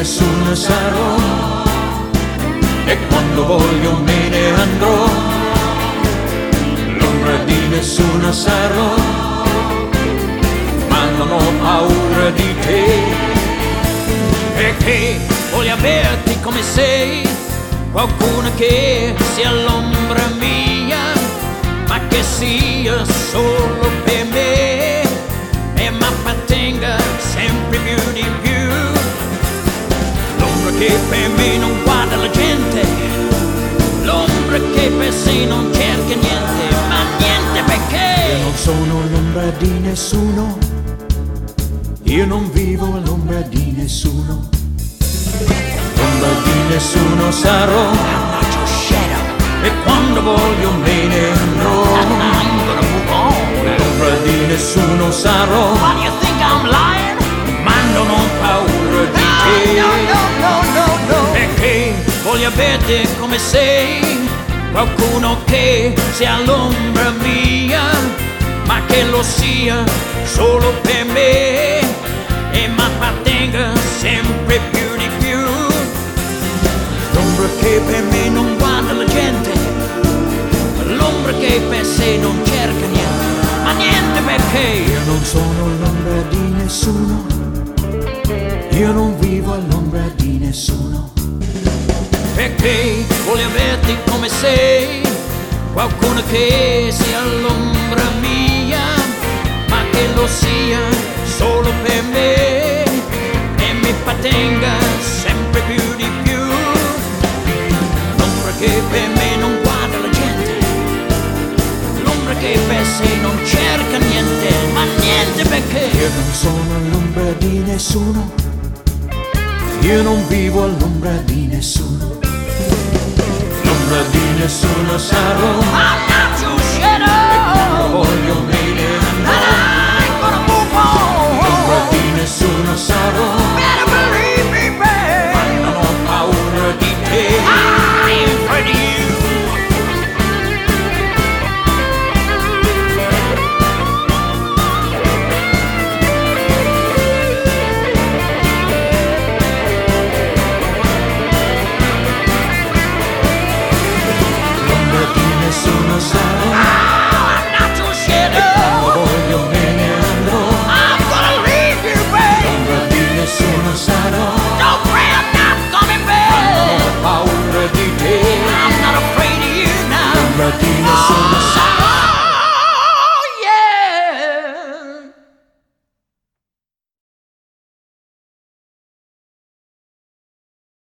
nessuno sarò, e quando voglio me ne andrò. L'ombra di nessuno sarò, ma non ho paura di te. Perché voglio averti come sei, qualcuno che sia l'ombra mia, ma che sia solo per me e mi appartenga sempre più di più. L'ombra che per me non guarda la gente, l'ombra che per sé non cerca niente, ma niente perché Io non sono l'ombra di nessuno, io non vivo all'ombra di nessuno. l'ombra di nessuno sarò, e quando voglio me ne andrò. L'ombra di nessuno sarò, Why do you think I'm lying? ma non ho paura di te. No. Perché voglio averti come sei, qualcuno che sia l'ombra mia, ma che lo sia solo per me e mi appartenga sempre più di più. L'ombra che per me non guarda la gente, l'ombra che per sé non cerca niente, ma niente perché Io non sono l'ombra di nessuno, io non vivo all'ombra di nessuno. perché voglio averti come sei, qualcuno che sia l'ombra mia, ma che lo sia solo per me e mi appartenga sempre più di più. L'ombra che per me non guarda la gente, l'ombra che per sé non cerca niente, ma niente perché Io non sono l'ombra di nessuno, io non vivo all'ombra di nessuno. l'ombra di nessuno sarò, I'm not your quando shadow, voglio me ne andrò. and I'm gonna move L'ombra on. di nessuno